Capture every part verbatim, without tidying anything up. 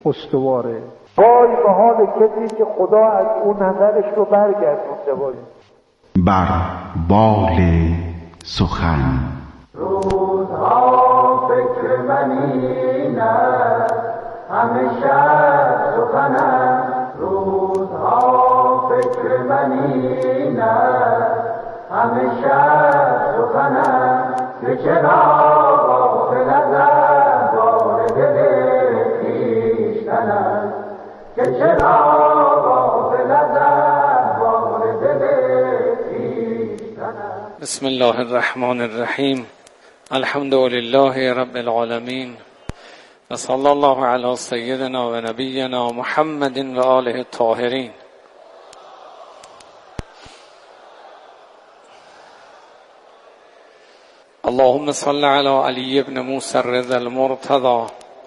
استواره. وای به حال کسی که خدا از اون نظرش رو برگردونده باشه. بر بال سخن روزها فکر منی نه همیشه سخن است. روزها فکر منی نه همیشه سخن است. که چرا غافل از احوال دل خویشتن است. که چرا غافل از احوال دل خویشتن است. بسم الله الرحمن الرحیم. الحمد لله رب العالمین و صلی الله علی سیدنا و نبینا محمد و آله الطاهرین. اللهم صل علی علی بن موسی الرضا المرتضی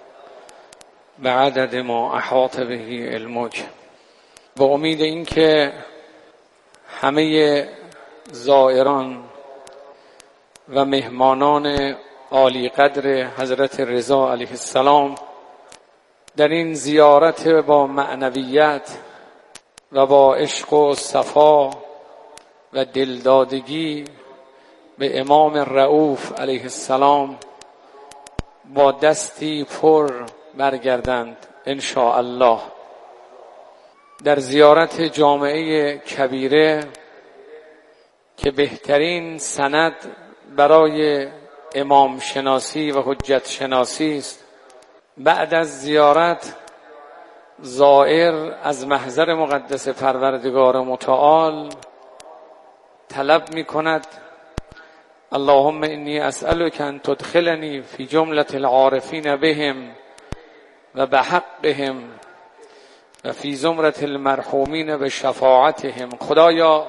بعدد ما احاط به علمک. با امید اینکه همه زائران و مهمانان عالی قدر حضرت رضا علیه السلام در این زیارت با معنویت و با عشق و صفا و دلدادگی به امام رؤوف علیه السلام با دستی پر برگردند ان شاء الله. در زیارت جامعه کبیره که بهترین سند برای امام شناسی و حجت شناسی است، بعد از زیارت زائر از محضر مقدس پروردگار متعال طلب می کند اللهم انی اسألک ان تدخلنی فی جملة العارفین بهم و بحقهم و فی زمرة المرحومین بشفاعتهم. خدایا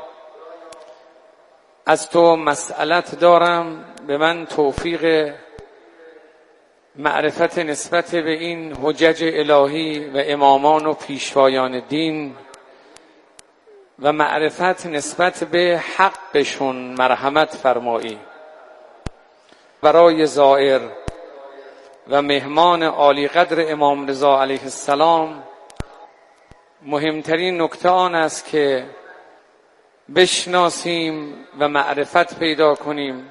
از تو مسئلت دارم، به من توفیق معرفت نسبت به این حجج الهی و امامان و پیشوایان دین و معرفت نسبت به حقشون مرحمت فرمایی. برای زائر و مهمان عالی قدر امام رضا علیه السلام مهمترین نکته آن است که بشناسیم و معرفت پیدا کنیم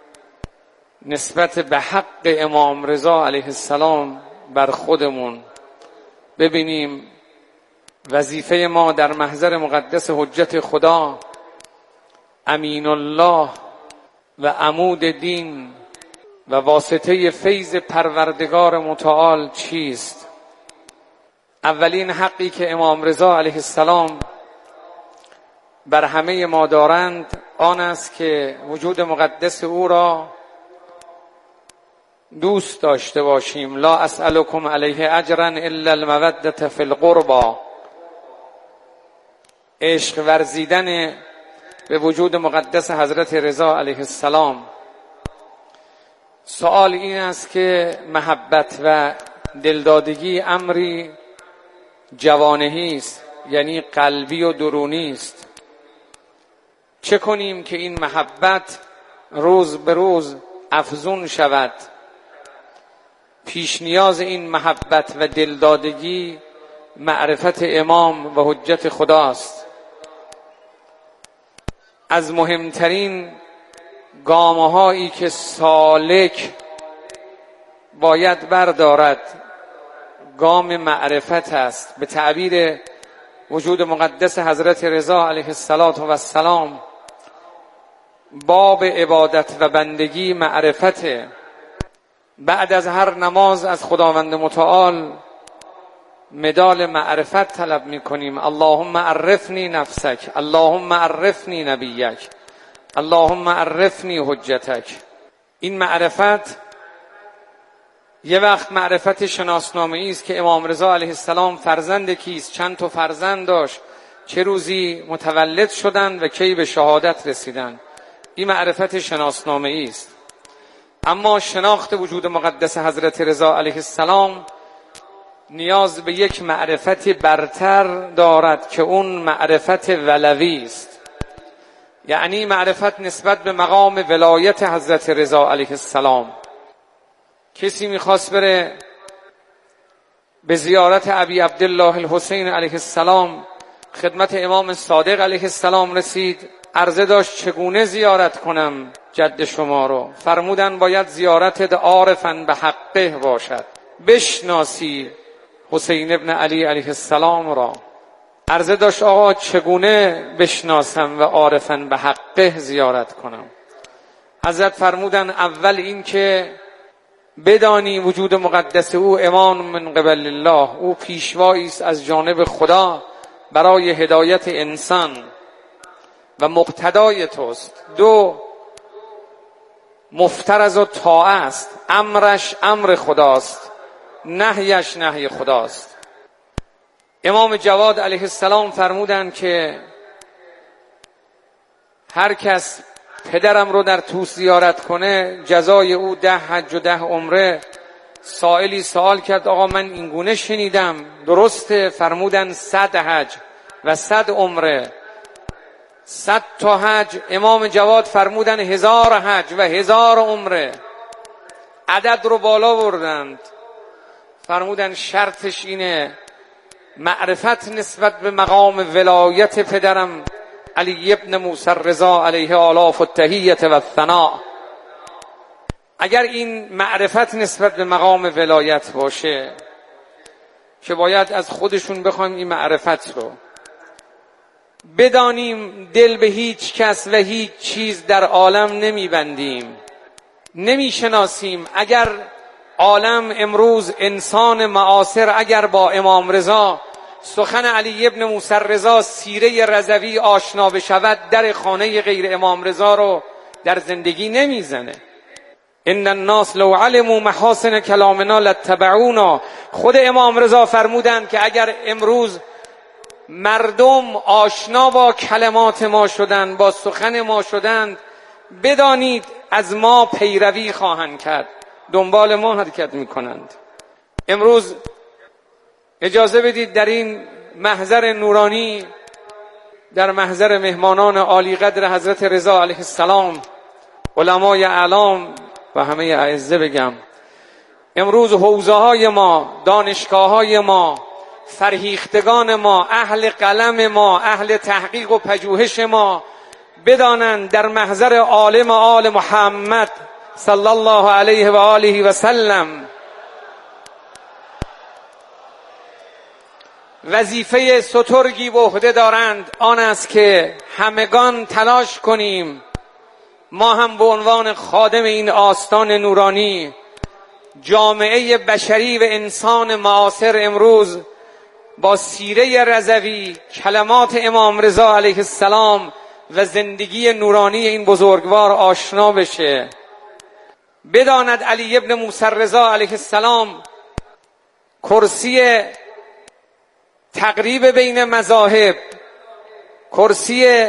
نسبت به حق امام رضا علیه السلام بر خودمون. ببینیم وظیفه ما در محضر مقدس حجت خدا امین الله و عمود دین و واسطه فیض پروردگار متعال چیست؟ اولین حقی که امام رضا علیه السلام بر همه ما دارند آن است که وجود مقدس او را دوست داشته باشیم. لا اسألکم علیه اجرا الا المودة فی القربى. عشق ورزیدن به وجود مقدس حضرت رضا علیه السلام. سوال این است که محبت و دلدادگی امری جوانهی است، یعنی قلبی و درونی است. چه کنیم که این محبت روز به روز افزون شود؟ پیش نیاز این محبت و دلدادگی معرفت امام و حجت خداست. از مهمترین گامهایی که سالک باید بردارد گام معرفت است. به تعبیر وجود مقدس حضرت رضا علیه السلام باب عبادت و بندگی معرفت. بعد از هر نماز از خداوند متعال مدال معرفت طلب می کنیم. اللهم عرفنی نفسک، اللهم عرفنی نبیک، اللهم عرفنی حجتک. این معرفت یه وقت معرفت شناسنامه‌ای است که امام رضا علیه السلام فرزند کیست، چند تا فرزند داشت، چه روزی متولد شدند و کی به شهادت رسیدند. این معرفت شناسنامه‌ای است. اما شناخت وجود مقدس حضرت رضا علیه السلام نیاز به یک معرفت برتر دارد که اون معرفت ولوی است، یعنی معرفت نسبت به مقام ولایت حضرت رضا علیه السلام. کسی میخواست بره به زیارت ابی عبدالله الحسین علیه السلام خدمت امام صادق علیه السلام رسید. عرضه داشت چگونه زیارت کنم جد شما رو؟ فرمودن باید زیارت عارفا به حقه باشد، بشناسی حسین ابن علی علیه السلام را. عرضه داشت آقا چگونه بشناسم و عارفا به حقه زیارت کنم؟ حضرت فرمودن اول این که بدانی وجود مقدس او امان من قبل الله، او پیشوایی است از جانب خدا برای هدایت انسان و مقتدای توست. دو، مفترض و طاعه است، امرش امر خداست، نهیش نهی خداست. امام جواد علیه السلام فرمودند که هر کس پدرم رو در طوس زیارت کنه جزای او ده حج و ده عمره. سائلی سوال کرد آقا من این گونه شنیدم درسته؟ فرمودن صد حج و صد عمره. صد تا حج. امام جواد فرمودن هزار حج و هزار عمره. عدد رو بالا بردند، فرمودن شرطش اینه معرفت نسبت به مقام ولایت پدرم علی ابن موسی الرضا علیه آلاف التحیة و الثناء. اگر این معرفت نسبت به مقام ولایت باشه که باید از خودشون بخوایم این معرفت رو بدانیم، دل به هیچ کس و هیچ چیز در عالم نمیبندیم، نمیشناسیم. اگر عالم امروز انسان معاصر اگر با امام رضا سخن علی ابن موسی الرضا سیره رضوی آشنا بشود، در خانه غیر امام رضا رو در زندگی نمیزنه. ان الناس لو علموا محاسن کلامنا لاتبعونا. خود امام رضا فرمودند که اگر امروز مردم آشنا با کلمات ما شدند، با سخن ما شدند، بدانید از ما پیروی خواهند کرد، دنبال ما حرکت میکنند. امروز اجازه بدید در این محضر نورانی، در محضر مهمانان عالی قدر حضرت رضا علیه السلام، علمای اعلام و همه اعزه بگم امروز حوزه های ما، دانشگاه های ما، فرهیختگان ما، اهل قلم ما، اهل تحقیق و پژوهش ما بدانند در محضر عالم آل محمد صلی الله علیه و آله و سلم وظیفه سترگی به عهده دارند. آن است که همگان تلاش کنیم ما هم به عنوان خادم این آستان نورانی، جامعه بشری و انسان معاصر امروز با سیره رضوی، کلمات امام رضا علیه السلام و زندگی نورانی این بزرگوار آشنا بشه. بداند علی ابن موسی الرضا علیه السلام کرسی تقریب بین مذاهب، کرسی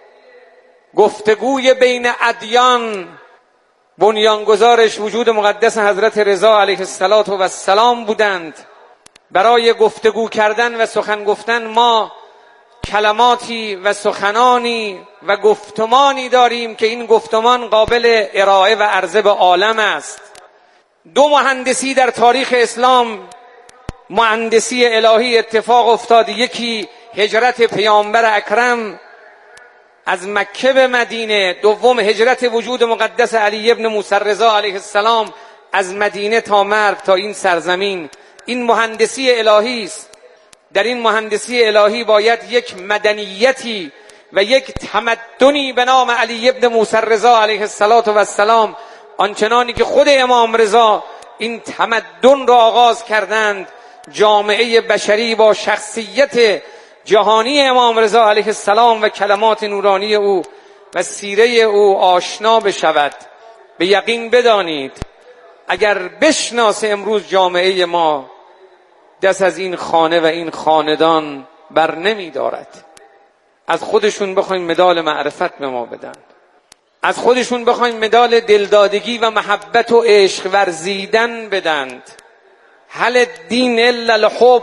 گفتگوی بین ادیان، بنیانگذارش وجود مقدس حضرت رضا علیه السلام بودند. برای گفتگو کردن و سخن گفتن ما کلماتی و سخنانی و گفتمانی داریم که این گفتمان قابل ارائه و عرضه به عالم است. دو مهندسی در تاریخ اسلام، مهندسی الهی اتفاق افتاد. یکی هجرت پیامبر اکرم از مکه به مدینه، دوم هجرت وجود مقدس علی ابن موسی الرضا علیه السلام از مدینه تا مرو، تا این سرزمین. این مهندسی الهی است. در این مهندسی الهی باید یک مدنیتی و یک تمدنی به نام علی ابن موسی الرضا علیه السلام، آنچنانی که خود امام رضا این تمدن را آغاز کردند، جامعه بشری با شخصیت جهانی امام رضا علیه السلام و کلمات نورانی او و سیره او آشنا بشود. به یقین بدانید اگر بشناس امروز جامعه ما، دست از این خانه و این خاندان بر نمی دارد. از خودشون بخوایم مدال معرفت به ما بدن، از خودشون بخوایم مدال دلدادگی و محبت و عشق ورزیدن بدند. هل الدین الا الحب،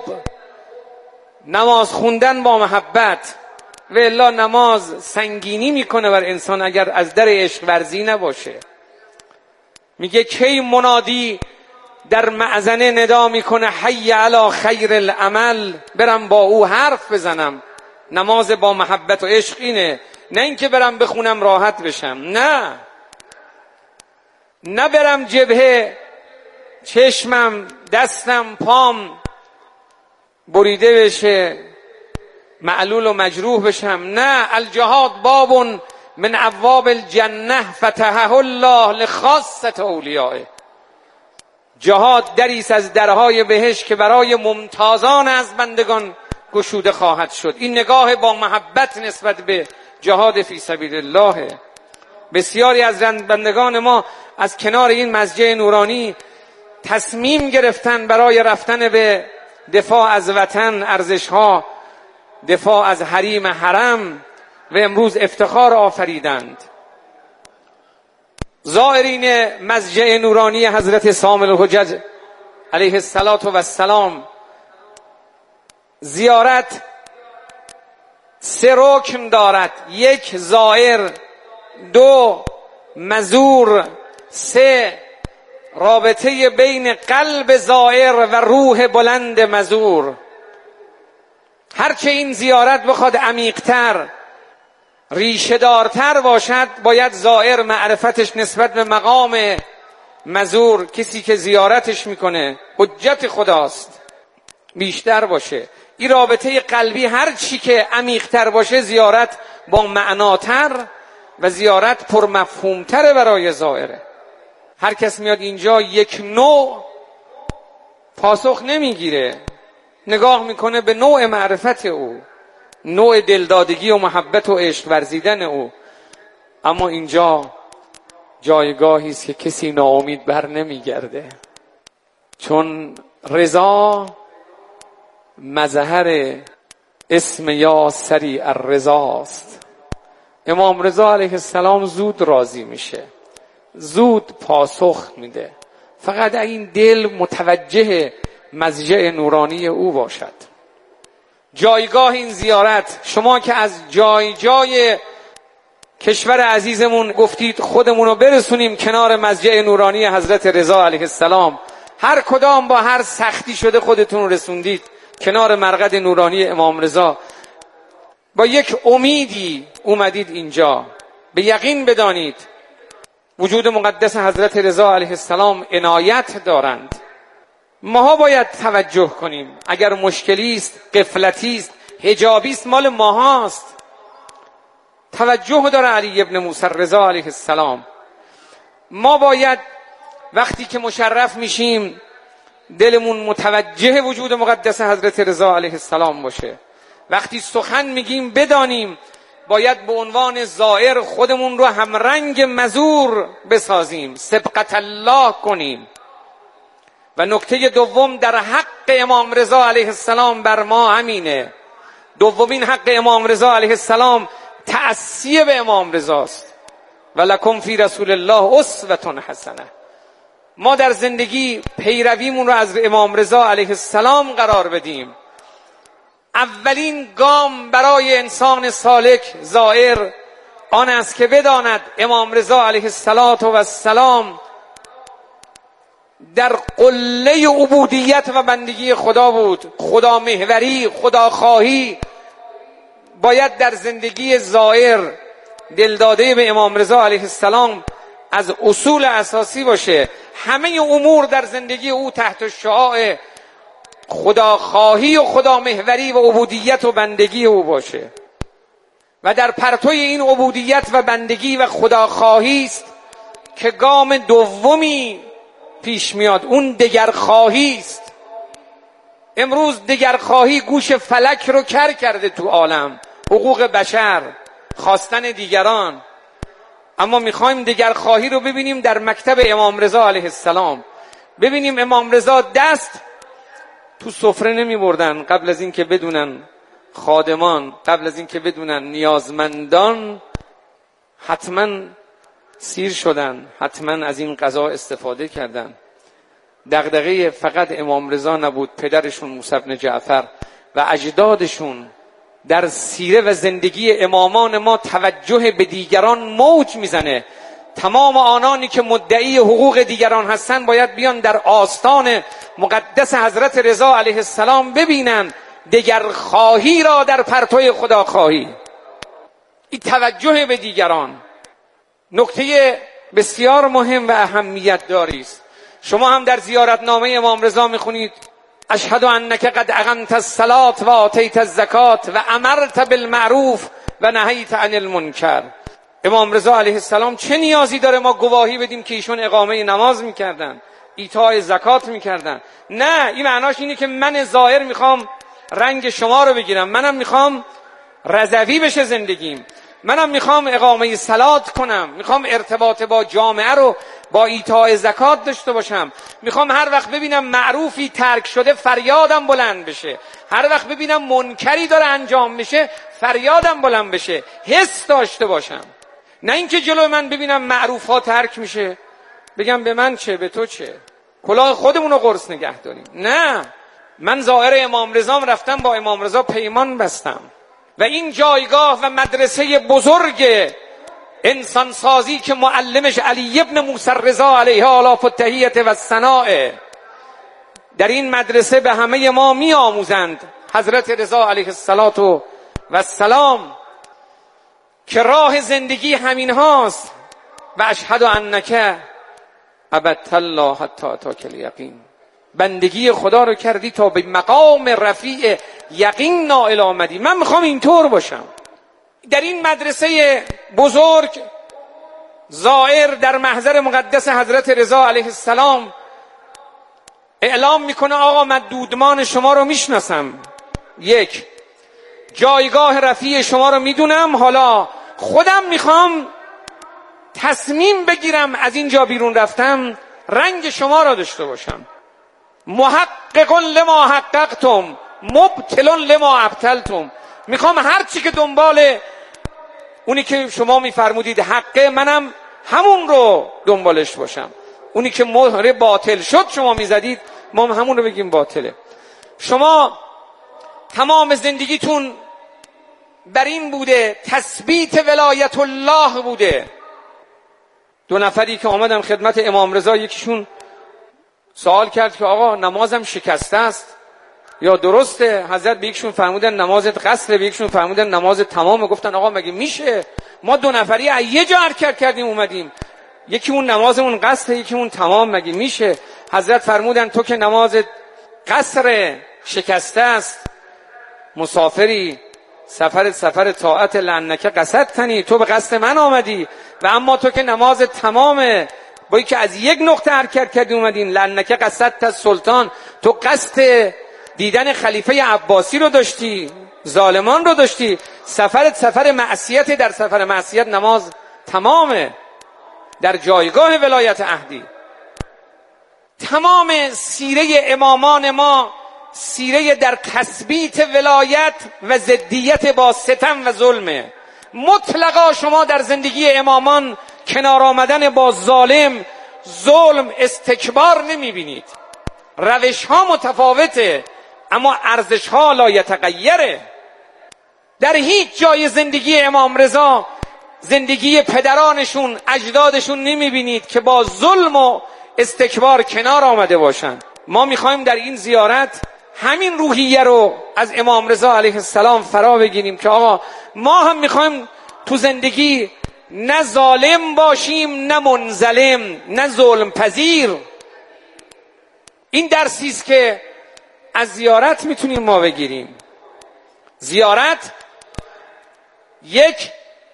نماز خوندن با محبت، و الا نماز سنگینی میکنه بر انسان اگر از در عشق ورزی نباشه. میگه کی منادی در معزنه ندا میکنه حی علی خیر العمل، برم با او حرف بزنم. نماز با محبت و عشق اینه، نه اینکه برم بخونم راحت بشم، نه نه برم جبهه چشمم دستم پام بریده بشه معلول و مجروح بشم. نه، الجهاد باب من ابواب الجنه فتحه الله لخاصة اولیائه. جهاد دریست از درهای بهشت که برای ممتازان از بندگان گشوده خواهد شد. این نگاه با محبت نسبت به جهاد فی سبیل الله. بسیاری از بندگان ما از کنار این مسجد نورانی تصمیم گرفتن برای رفتن به دفاع از وطن، ارزش‌ها، دفاع از حریم حرم و امروز افتخار آفریدند. زائرین مسجد نورانی حضرت سامع الحجج علیه السلام، زیارت سه رکن دارد: یک، زائر; دو، مزور; سه، رابطه بین قلب زائر و روح بلند مزور. هرچه این زیارت بخواد عمیق‌تر، ریشه دارتر باشد، باید زائر معرفتش نسبت به مقام مزور، کسی که زیارتش میکنه حجت خداست، بیشتر باشه. این رابطه قلبی هر چی که عمیق‌تر باشه، زیارت با معناتر و زیارت پرمفهومتر برای زائره. هر کس میاد اینجا یک نوع پاسخ نمیگیره، نگاه میکنه به نوع معرفت او، نوع دلدادگی و محبت و عشق ورزیدن او. اما اینجا جایگاهی است که کسی ناامید بر نمیگرده، چون رضا مظهر اسم یا سریع الرضاست. امام رضا علیه السلام زود راضی میشه، زود پاسخ میده، فقط این دل متوجه مسجد نورانی او باشد. جایگاه این زیارت، شما که از جای جای کشور عزیزمون گفتید خودمون رو برسونیم کنار مسجد نورانی حضرت رضا علیه السلام، هر کدام با هر سختی شده خودتون رسوندید کنار مرقد نورانی امام رضا، با یک امیدی اومدید اینجا. به یقین بدانید وجود مقدس حضرت رضا علیه السلام عنایت دارند. ماها باید توجه کنیم. اگر مشکلی است، غفلتی است، حجابی است، مال ماهاست. توجه داره علی ابن موسی رضا علیه السلام. ما باید وقتی که مشرف میشیم دلمون متوجه وجود مقدس حضرت رضا علیه السلام باشه. وقتی سخن میگیم بدانیم باید به عنوان زائر خودمون رو همرنگ مزور بسازیم، سبقت الله کنیم. و نکته دوم در حق امام رضا علیه السلام بر ما همینه. دومین حق امام رضا علیه السلام تأسیه به امام رضاست. ولکم فی رسول الله اسوة حسنه. ما در زندگی پیرویمون رو از امام رضا علیه السلام قرار بدیم. اولین گام برای انسان سالک زائر آن است که بداند امام رضا علیه السلام در قله عبودیت و بندگی خدا بود. خدا محوری، خدا خواهی باید در زندگی زائر دلداده به امام رضا علیه السلام از اصول اساسی باشه. همه امور در زندگی او تحت شعاع خدا خواهی و خدا محوری و عبودیت و بندگی او باشه. و در پرتوی این عبودیت و بندگی و خدا خواهی است که گام دومی پیش میاد، اون دگرخواهی است. امروز دگرخواهی گوش فلک رو کر کرده تو عالم، حقوق بشر، خواستن دیگران. اما میخوایم دگرخواهی رو ببینیم در مکتب امام رضا علیه السلام. ببینیم امام رضا دست تو سفره نمی بردن قبل از این که بدونن خادمان، قبل از این که بدونن نیازمندان حتما سیر شدن، حتما از این غذا استفاده کردن. دغدغه فقط امام رضا نبود، پدرشون موسی بن جعفر و اجدادشون. در سیره و زندگی امامان ما توجه به دیگران موج میزنه. تمام آنانی که مدعی حقوق دیگران هستند باید بیان در آستان مقدس حضرت رضا علیه السلام ببینن دیگر خواهی را در پرتو خدا خواهی. این توجه به دیگران نکته بسیار مهم و اهمیت داری است. شما هم در زیارتنامه امام رضا میخونید اشهد انک قد اقمت الصلاة و آتیت الزکات و امرت بالمعروف و نهیت عن المنکر. امام رضا علیه السلام چه نیازی داره ما گواهی بدیم که ایشون اقامه نماز میکردن، ایتای زکات میکردن؟ نه، این معناش اینه که من ظاهر میخوام رنگ شما رو بگیرم، منم میخوام رضوی بشه زندگیم، منم میخوام اقامه صلات کنم، میخوام ارتباط با جامعه رو با ایتای زکات داشته باشم، میخوام هر وقت ببینم معروفی ترک شده فریادم بلند بشه، هر وقت ببینم منکری داره انجام میشه فریادم بلند بشه، حس داشته باشم. نه اینکه جلو من ببینم معروف ها ترک میشه بگم به من چه به تو چه، کلاه خودمون رو قرص نگه داریم. نه، من ظاهر امام رضا رفتم با امام رضا پیمان بستم و این جایگاه و مدرسه بزرگ انسانسازی که معلمش علی ابن موسی رضا علیه آلاف التحیت و الثناء، در این مدرسه به همه ما می آموزند حضرت رضا علیه السلام که راه زندگی همین هاست. و اشهد انک عبدت الله حتی اتاک الیقین، بندگی خدا رو کردی تا به مقام رفیع یقین نائل آمدی. من میخوام اینطور باشم. در این مدرسه بزرگ زائر در محضر مقدس حضرت رضا علیه السلام اعلام میکنه آقا من دودمان شما رو میشناسم، یک جایگاه رفیع شما رو میدونم، حالا خودم میخوام تصمیم بگیرم از اینجا بیرون رفتم رنگ شما را داشته باشم. محقق لما حققتم مبطل لما ابطلتم، میخوام هرچی که دنبال اونی که شما میفرمودید حقه منم همون رو دنبالش باشم، اونی که مهر باطل شد شما میزدید ما همون رو بگیم باطله. شما تمام زندگیتون بر این بوده تثبیت ولایت الله بوده. دو نفری که آمدن خدمت امام رضا یکیشون سوال کرد که آقا نمازم شکسته است یا درسته؟ حضرت به یکشون فرمودن نمازت قصره، به یکشون فرمودن نماز تمامه. گفتن آقا مگه میشه؟ ما دو نفری از یه جا حرکت کردیم اومدیم، یکی اون نمازمون قصره یکی اون تمام، مگه میشه؟ حضرت فرمودن تو که نمازت قصر شکسته است، مسافری سفر سفر طاعت لعنک قصدتنی، تو به قصد من آمدی، و اما تو که نماز تمامه با که از یک نقطه حرکت کردی اومدین، لعنک قصدت سلطان، تو قصد دیدن خلیفه عباسی رو داشتی، ظالمان رو داشتی، سفرت سفر معصیت، در سفر معصیت نماز تمامه، در جایگاه ولایت عهدی. تمام سیره امامان ما سیره در تثبیت ولایت و ضدیت با ستم و ظلمه. مطلقا شما در زندگی امامان کنار آمدن با ظالم، ظلم، استکبار نمیبینید. روش ها متفاوته اما ارزش ها لا یتغیره. در هیچ جای زندگی امام رضا، زندگی پدرانشون، اجدادشون نمیبینید که با ظلم و استکبار کنار آمده باشن. ما میخوایم در این زیارت همین روحیه رو از امام رضا علیه السلام فرا بگیریم که آقا ما هم میخوایم تو زندگی نه ظالم باشیم نه منظلم نه ظلم پذیر. این درسی است که از زیارت میتونیم ما بگیریم. زیارت یک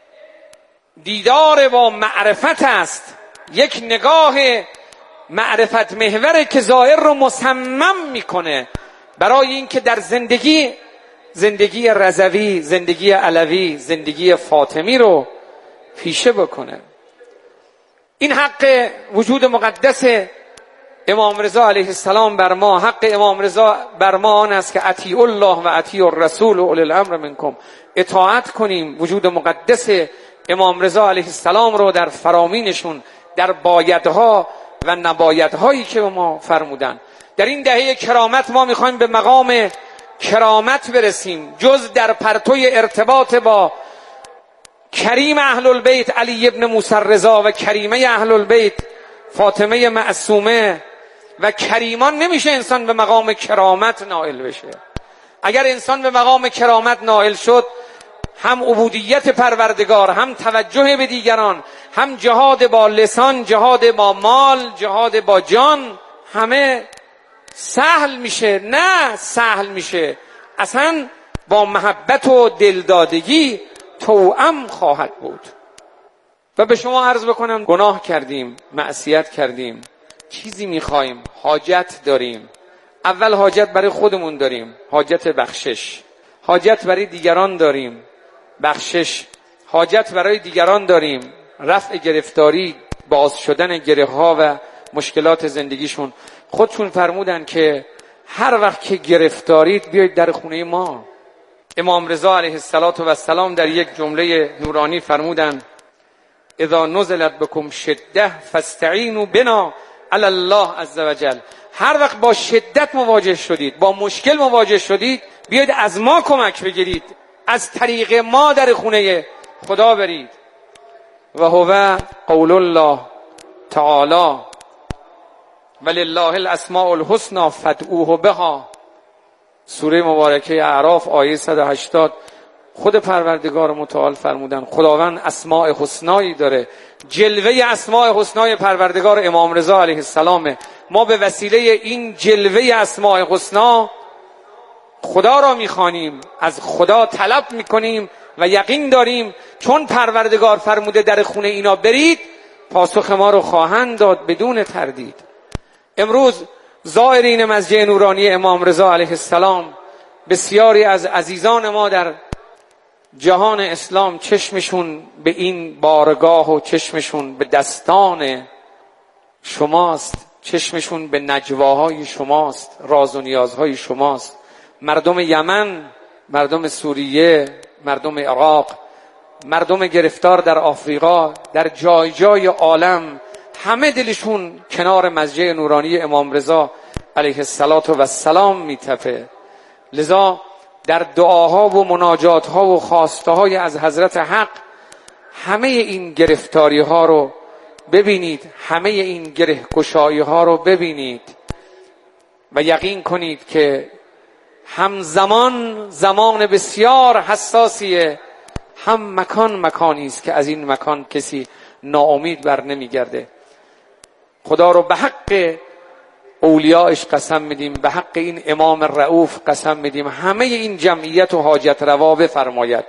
دیدار با معرفت است، یک نگاه معرفت محوره که ظاهر رو مصمم میکنه برای اینکه در زندگی زندگی رضوی، زندگی علوی، زندگی فاطمی رو پیشه بکنه. این حق وجود مقدس امام رضا علیه السلام بر ما، حق امام رضا بر ما آن است که اطیعوا الله و اطیعوا الرسول و اولی الامر منکم، اطاعت کنیم وجود مقدس امام رضا علیه السلام رو در فرامینشون، در بایدها و نبایدهایی که به ما فرمودن. در این دهه کرامت ما میخوایم به مقام کرامت برسیم. جز در پرتوی ارتباط با کریم اهل البیت علی ابن موسی رضا و کریمه اهل البیت فاطمه معصومه و کریمان نمیشه انسان به مقام کرامت نائل بشه. اگر انسان به مقام کرامت نائل شد، هم عبودیت پروردگار، هم توجه به دیگران، هم جهاد با لسان، جهاد با مال، جهاد با جان، همه سهل میشه. نه سهل میشه، اصلا با محبت و دلدادگی توأم خواهد بود. و به شما عرض بکنم گناه کردیم، معصیت کردیم، چیزی میخوایم، حاجت داریم. اول حاجت برای خودمون داریم، حاجت بخشش. حاجت برای دیگران داریم، بخشش. حاجت برای دیگران داریم، رفع گرفتاری، باز شدن گره ها و مشکلات زندگیشون. خودشون فرمودن که هر وقت که گرفتارید بیایید در خونه ما. امام رضا علیه السلام در یک جمله نورانی فرمودن اذا نزلت بكم شده فاستعینوا بنا علی الله عز وجل. هر وقت با شدت مواجه شدید، با مشکل مواجه شدید، بیاید از ما کمک بگیرید، از طریق ما در خونه خدا برید. و هو قول الله تعالی ولله الاسماء الحسنى فادعوه بها. سوره مبارکه اعراف آیه صد و هشتاد. خود پروردگار متعال فرمودن خداوند اسماء حسنایی داره. جلوه اسماء حسنای پروردگار امام رضا علیه السلام. ما به وسیله این جلوه اسماء حسنا خدا را میخوانیم، از خدا طلب میکنیم و یقین داریم چون پروردگار فرموده در خونه اینا برید، پاسخ ما رو خواهند داد بدون تردید. امروز زائرین مسجد نورانی امام رضا علیه السلام، بسیاری از عزیزان ما در جهان اسلام چشمشون به این بارگاه و چشمشون به دستان شماست، چشمشون به نجواهای شماست، راز و نیازهای شماست. مردم یمن، مردم سوریه، مردم عراق، مردم گرفتار در آفریقا، در جای جای عالم، همه دلشون کنار مسجد نورانی امام رضا علیه السلام میتپه. لذا در دعاها و مناجاتها و خواستهای از حضرت حق همه این گرفتاری ها رو ببینید، همه این گره گشایی ها رو ببینید و یقین کنید که همزمان زمان بسیار حساسیه، هم مکان مکانی است که از این مکان کسی ناامید بر نمیگرده. خدا رو به حق اولیاءش قسم میدیم، به حق این امام رؤوف قسم میدیم، همه این جمعیت و حاجت روا بفرماید.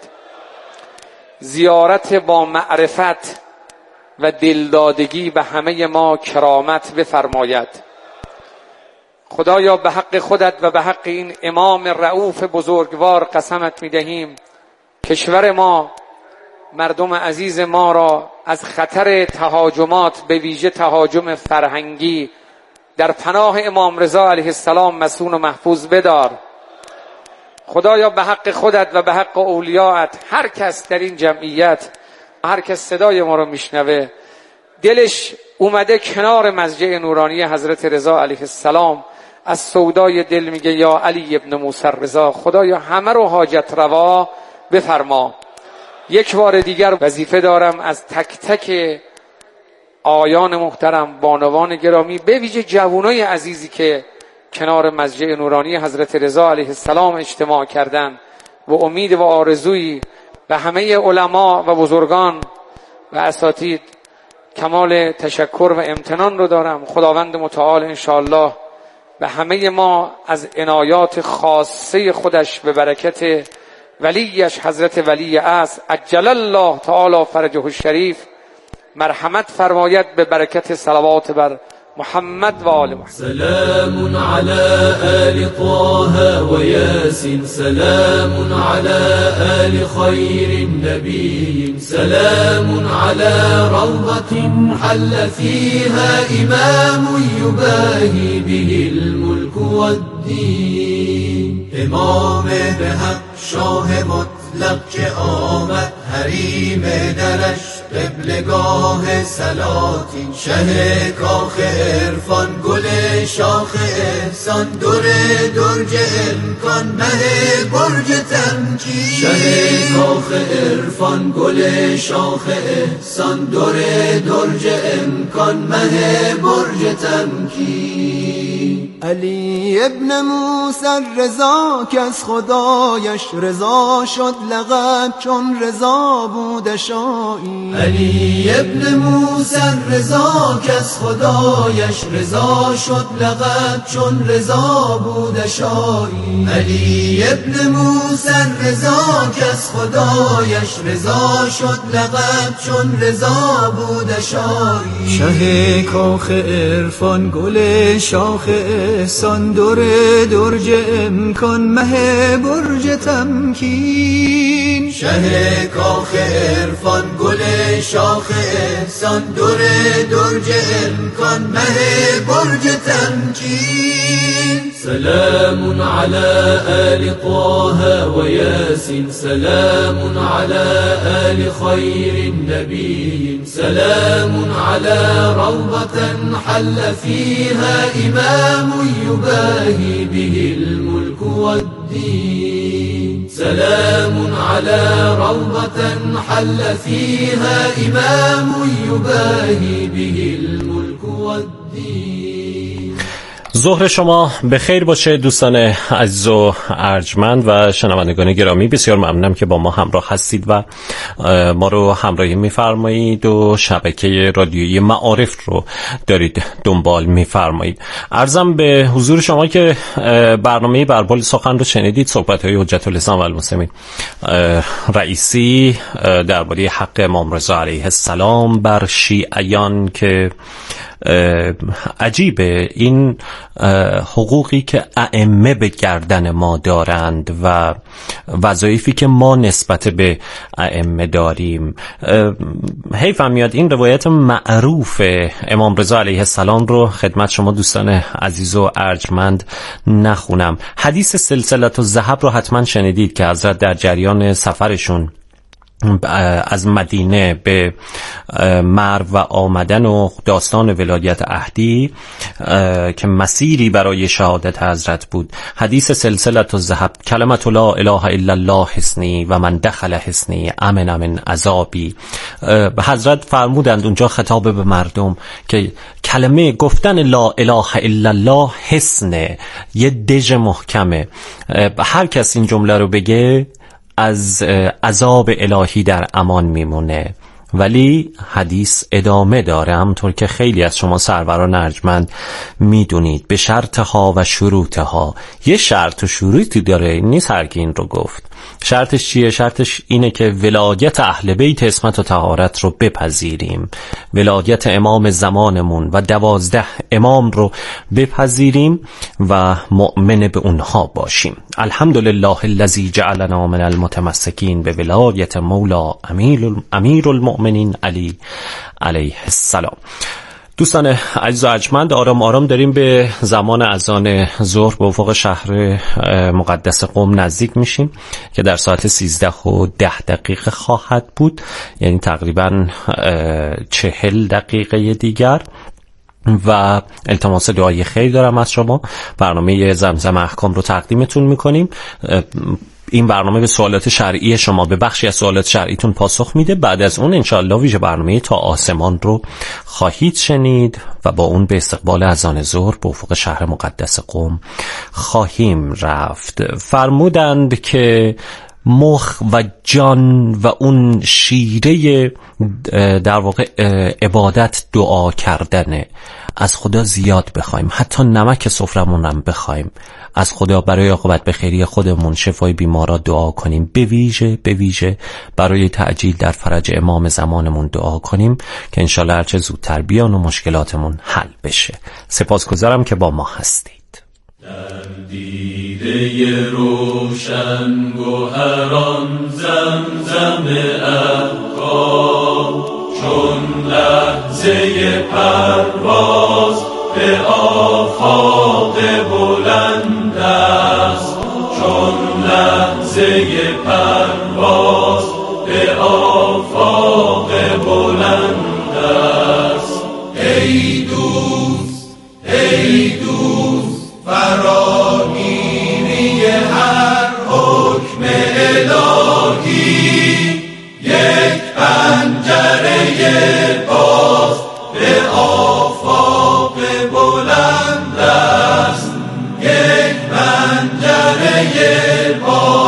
زیارت با معرفت و دلدادگی به همه ما کرامت بفرماید. خدایا به حق خودت و به حق این امام رؤوف بزرگوار قسمت میدهیم کشور ما، مردم عزیز ما را از خطر تهاجمات، به ویژه تهاجم فرهنگی، در پناه امام رضا علیه السلام مصون و محفوظ بدار. خدایا به حق خودت و به حق اولیاءت، هر کس در این جمعیت، هر کس صدای ما رو میشنوه دلش اومده کنار مسجد نورانی حضرت رضا علیه السلام، از سودای دل میگه یا علی ابن موسی رضا، خدایا همه رو حاجت روا بفرما. یک بار دیگر وظیفه دارم از تک تک آیان محترم، بانوان گرامی، به ویژه جوانای عزیزی که کنار مسجد نورانی حضرت رضا علیه السلام اجتماع کردن و امید و آرزویی و همه علما و بزرگان و اساتید کمال تشکر و امتنان رو دارم. خداوند متعال انشاءالله به همه ما از عنایات خاصه خودش به برکت ولیش حضرت ولی اصل عجل الله تعالی فرجه الشریف مرحمت فرماید به برکت صلوات بر محمد و آل محمد. سلام على آل طه و یاسین، سلام على آل خیر النبی، سلام على روضة حل فيها امام یباهی به الملك والدین. امام به حق شاه مطلق که آمد، حریم درش قبلگاه سلاطین، شه کاخ عرفان، گل شاخ احسان، در درج امکان، مه برج تمکین. شه کاخ عرفان، گل شاخ احسان، در درج امکان، مه برج تمکین. علی ابن موسی رضا که از خدایش رضا شد، لقب چون رضا بود شایی. علی ابن موسی رضا که از خدایش رضا شد، لقب چون رضا بود شایی. علی ابن موسی رضا که از خدایش رضا شد، لقب چون رضا بود شایی. شه کاخ عرفان، گل شاخ احسان، در درج امکان، مه برج تمکین. شه کاخ عرفان، گل شاخ احسان، در درج امکان، مه برج تمکین. سلام علی آل طه و یاسین، سلام علی آل خیر النبی، سلام علی روضة حل فيها امام يباهي به الملك والدين. سلام على روضة حل فيها امام يباهي به الملك والدين. ظهر شما به خیر باشه دوستان عزیز و ارجمند و شنوندگان گرامی. بسیار ممنونم که با ما همراه هستید و ما رو همراهی می‌فرمایید و شبکه رادیویی معارف رو دارید دنبال می‌فرمایید. عرضم به حضور شما که برنامه بربال سخن رو شنیدید، صحبت‌های حجت الاسلام و المسلمین رئیسی درباره حق امام رضا علیه السلام بر شیعیان که عجیبه این حقوقی که ائمه به گردن ما دارند و وظایفی که ما نسبت به ائمه داریم. حیفم میاد این روایت معروف امام رضا علیه السلام رو خدمت شما دوستان عزیز و ارجمند نخونم. حدیث سلسله الذهب رو حتما شنیدید که حضرت در جریان سفرشون از مدینه به مرو و آمدن و داستان ولایت عهدی که مسیری برای شهادت حضرت بود، حدیث سلسله الذهب، کلمت لا اله الا الله حسنی و من دخل حسنی امن من عذابی. حضرت فرمودند اونجا خطاب به مردم که کلمه گفتن لا اله الا الله حسنه، یه دژ محکمه. هر کس این جمله رو بگه از عذاب الهی در امان میمونه. ولی حدیث ادامه داره، همونطور که خیلی از شما سروران ارجمند میدونید، به شرطها و شروطها. یه شرط و شروطی داره، نیست هر کی این رو گفت. شرطش چیه؟ شرطش اینه که ولایت اهل بیت عصمت و طهارت رو بپذیریم، ولایت امام زمانمون و دوازده امام رو بپذیریم و مؤمن به اونها باشیم. الحمدلله الذی جعلنا من المتمسکین به ولایت مولا امیر امیر المؤمنین علی علیه السلام. دوستان عزیز و ارجمند، آرام آرام داریم به زمان اذان ظهر به افق شهر مقدس قم نزدیک میشیم که در ساعت سیزده و ده دقیقه خواهد بود، یعنی تقریبا چهل دقیقه دیگر. و التماس دعای خیر دارم از شما. برنامه زمزم احکام رو تقدیمتون میکنیم. این برنامه به سوالات شرعی شما، به بخشی از سوالات شرعیتون پاسخ میده. بعد از اون انشاءالله ویژه برنامه تا آسمان رو خواهید شنید و با اون به استقبال اذان ظهر به افق شهر مقدس قم خواهیم رفت. فرمودند که مخ و جان و اون شیره در واقع عبادت دعا کردنه. از خدا زیاد بخوایم، حتی نمک سفرمون هم بخوایم. از خدا برای عاقبت به خیری خودمون، شفای بیمارا دعا کنیم. به ویژه به ویژه برای تعجیل در فرج امام زمانمون دعا کنیم که انشالله هرچه زودتر بیان و مشکلاتمون حل بشه. سپاسگزارم که با ما هستید. در دیده روشن گوهران زمزم احکام، چون لحظه پرواز به آفاق بلند است، چون لحظه پرواز به آفاق بلند است. ای